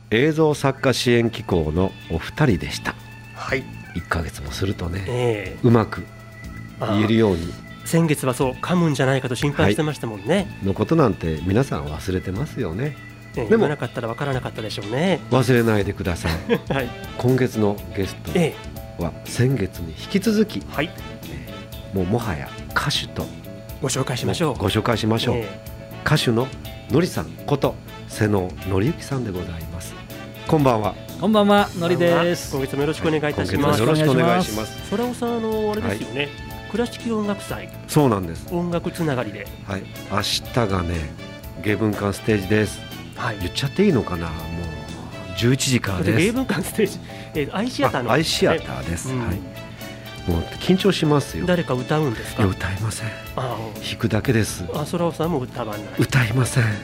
映像作家支援機構のお二人でした。 はい、 1ヶ月もするとね、うまく言えるように。 先月はそう噛むんじゃないかと心配してましたもんね、 のことなんて皆さん忘れてますよね。 でもなかったら分からなかったでしょうね。 忘れないでください、はい、今月のゲストは先月に引き続き、はい、もはや歌手とご紹介しましょう。 歌手ののりさんこと瀬野紀之さんでございます。こんばんは。 こんばんは、のりです。 今月もよろしくお願いいたします。 よろしくお願いします。 空尾さん、あれですよね、はい、倉敷音楽祭。 そうなんです。 音楽つながりで、 はい、明日がね芸文館ステージです、はい、言っちゃっていいのかな。もう11時からです。 芸文館ステージ、アイシアターの、 アイシアターです、はい、もう緊張しますよ。 誰か歌うんですか。 いや、歌いません。弾くだけです。 空尾さんも歌わない。 歌いません、はい、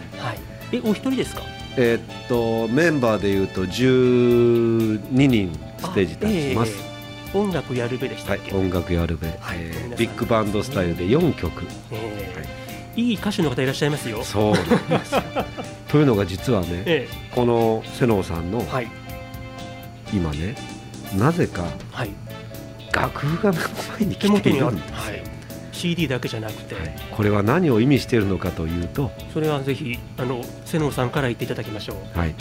お一人ですか。 メンバーでいうと12人ステージ立ちます、 音楽やるべでしたっけ。 はい、音楽やるべ、ビッグバンドスタイルで4曲、 いい歌手の方いらっしゃいますよ。 そうなんですよというのが実はね、この瀬能さんの、今ねなぜか、楽譜が目の前に来ているんですよ、 CD だけじゃなくて、 これは何を意味しているのかというと、 それはぜひ瀬能さんから言っていただきましょう。はい、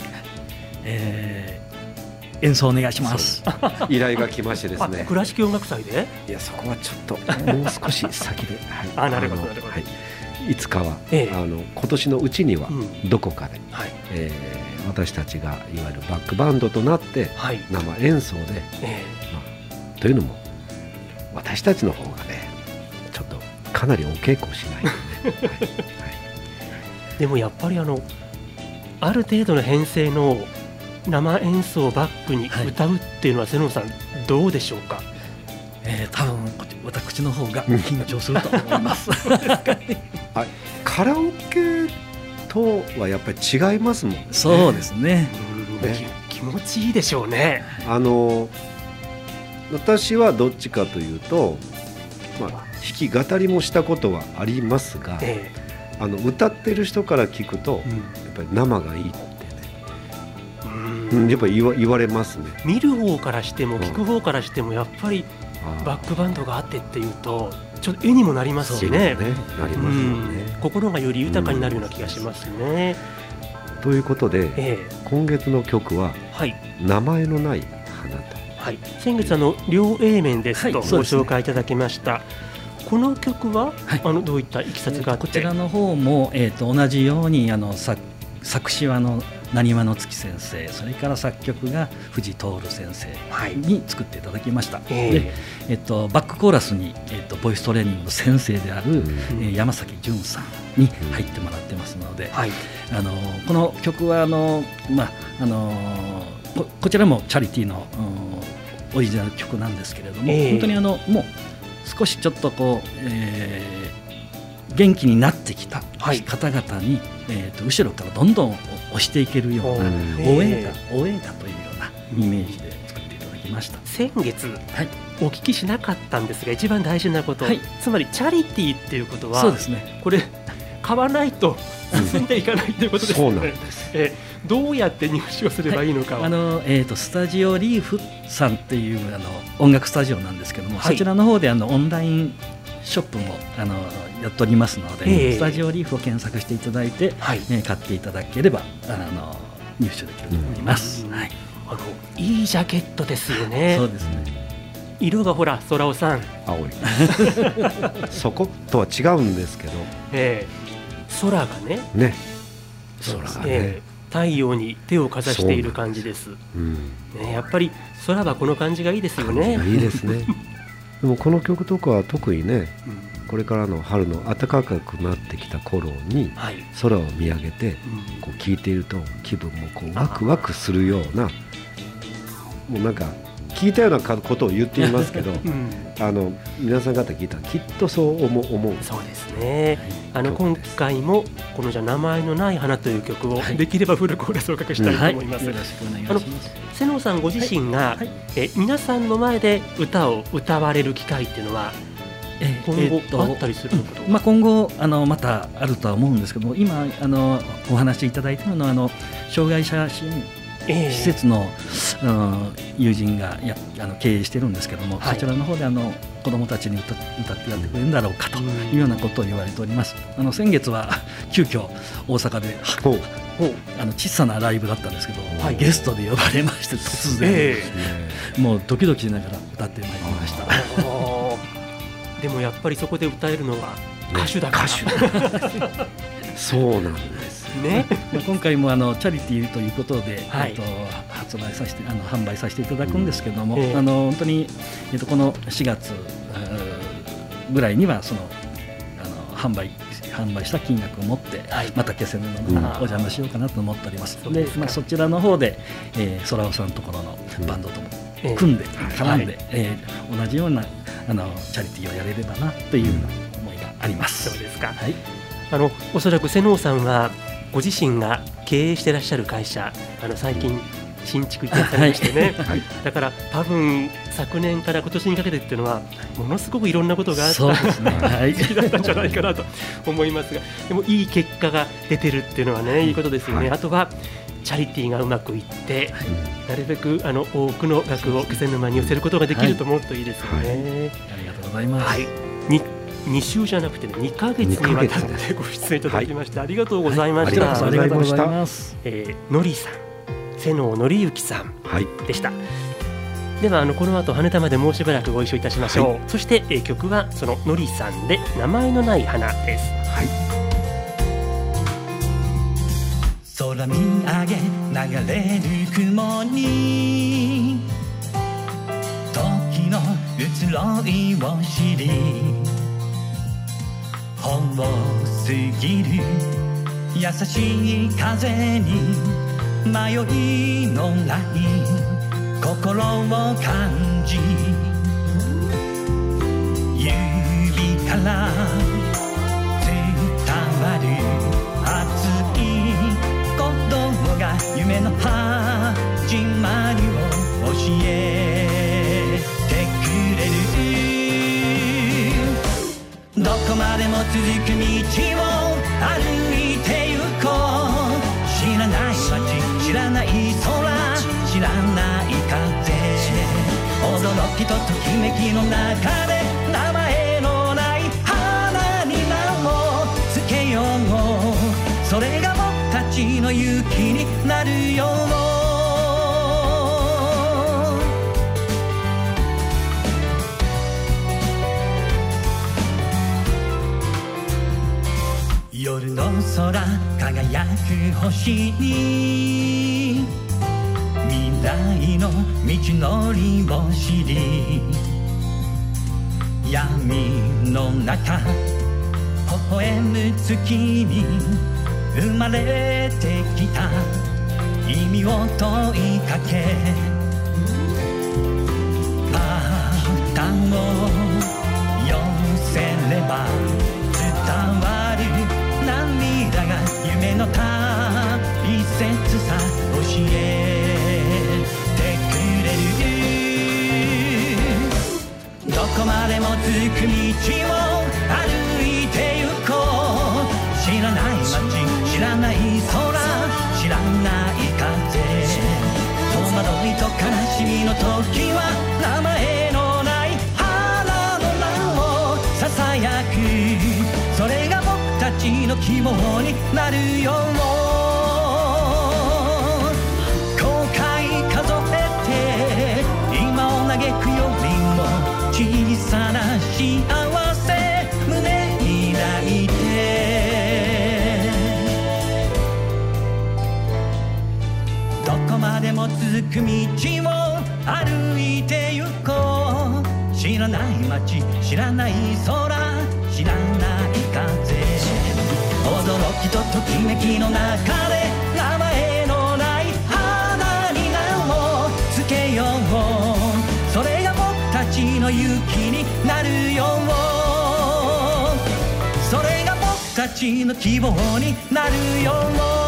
演奏お願いします。 依頼が来ましてですね。 倉敷音楽祭で。 いや、そこはちょっともう少し先で、 なるほど、 いつかは、今年のうちにはどこかで、私たちがいわゆるバックバンドとなって生演奏で、というのも私たちの方がねちょっとかなりお稽古しないとねでもやっぱりある程度の編成の生演奏をバックに歌うっていうのは、瀬能さんどうでしょうか。 多分私の方が緊張すると思いますカラオケとはやっぱり違いますもんね。 そうですね、 気持ちいいでしょうね。 私はどっちかというと、弾き語りもしたことはありますが、歌ってる人から聞くと、やっぱり生がいいってね、やっぱり言われますね。 見る方からしても聞く方からしてもやっぱりバックバンドがあってっていうとちょっと絵にもなりますしね。 なりますよね。 心がより豊かになるような気がしますね。 ということで、今月の曲は、名前のない花と。 先月両 A 面ですとご紹介いただきました。この曲は、どういったいきさつがあって。 こちらの方も、同じように作詞はなにわの月先生、それから作曲が藤徹先生に作っていただきました。で、バックコーラスに、ボイストレーニングの先生である、山崎淳さんに入ってもらってますので、この曲はこちらもチャリティーのオリジナル曲なんですけれども、本当にもう少しちょっと元気になってきた方々に、後ろからどんどん押していけるような応援歌というようなイメージで作っていただきました。 先月、お聞きしなかったんですが、一番大事なこと、つまりチャリティーっていうことは、 そうですね、 これ買わないと進んでいかないということですね。そうなんです。どうやって入手をすればいいのかを、 スタジオリーフさんっていう音楽スタジオなんですけども、そちらの方でオンラインショップもやっておりますので、スタジオリーフを検索していただいて、買っていただければ入手できると思います。 いいジャケットですよね。 そうですね。 色がほら、空尾さん、 青いそことは違うんですけど、 空がね、空がね、太陽に手をかざしている感じです。やっぱり空はこの感じがいいですよね。 いいですねでもこの曲とかは特にね、これからの春の暖かくなってきた頃に空を見上げてこう聴いていると気分もこうワクワクするような、もうなんか聞いたようなことを言っていますけど、皆さん方聞いたらきっとそう思う。 そうですね。今回もこの名前のない花という曲をできればフルコーラスをおかけしたいと思います。 よろしくお願いします。 瀬能さんご自身が、皆さんの前で歌を歌われる機会っていうのは今後あったりするのかと。 今後またあるとは思うんですけども、今お話しいただいているのは障害者支援施設の、友人が経営してるんですけども、はい、そちらの方で子どもたちに歌ってやってくれるんだろうかというようなことを言われております。先月は急遽大阪で小さなライブだったんですけど、はい、ゲストで呼ばれまして突然、もうドキドキしながら歌ってまいりました。 でもやっぱりそこで歌えるのは歌手だから、 そうなんですね。 今回もチャリティーということで、はい、販売させていただくんですけども、本当に、この4月ぐらいには販売した金額を持って、はい、また気仙沼の方にお邪魔しようかなと思っております。で、そちらの方で、空尾さんのところのバンドとも組んで、絡んで、同じようなチャリティーをやれればなというような思いがあります。 そうですか。はい、おそらく瀬能さんはご自身が経営していらっしゃる会社、最近新築になってましてね、はい、だから多分昨年から今年にかけてっていうのはものすごくいろんなことがあった時期だったんじゃないかなと思いますが、でもいい結果が出てるっていうのはね、いいことですよね。はい、あとはチャリティーがうまくいって、はい、なるべく多くの額を気仙沼に寄せることができると思うといいですよね。はい、 ありがとうございます。はい、 2週じゃなくて、ね、2ヶ月にわたってご出演いただきまして、ありがとうございました。 ありがとうございます。 のりさん、瀬能紀之さんでした。はい、ではこの後羽田までもうしばらくご一緒いたしましょう。はい、そして、曲はそののりさんで名前のない花です。はい、 空見上げ流れる雲に時の移ろいを知り、ほんの過ぎる優しい風に迷いのない心を感じ、指から伝わる熱い鼓動が夢の始まりを教えてくれる。どこまでも続く道を歩いてゆこう。知らない街、知らない空、知らない風、驚きとときめきの中で名前のない花に名をつけよう。それが僕たちの勇気になるよ。夜の空輝く星に未来の道のりを知り、闇の中微笑む月に生まれてきた意味を問いかけ、パターンを寄せれば伝わる涙が夢の大切さ教えてくれる。どこまでも続く道を歩いてゆこう。知らない街、知らない空、知らない風、戸惑いと悲しみの時は名前のない花の名をささやく。それが僕たちの希望になるよ。後悔数えて今を嘆くよりも小さな幸せ胸に抱いて、どこまでも続く道を歩いてゆこう。知らない街、知らない空、知らない風、驚きとときめきの中で名前のない花に名をつけよう。それが僕たちの勇気になるよ。それが僕たちの希望になるよ。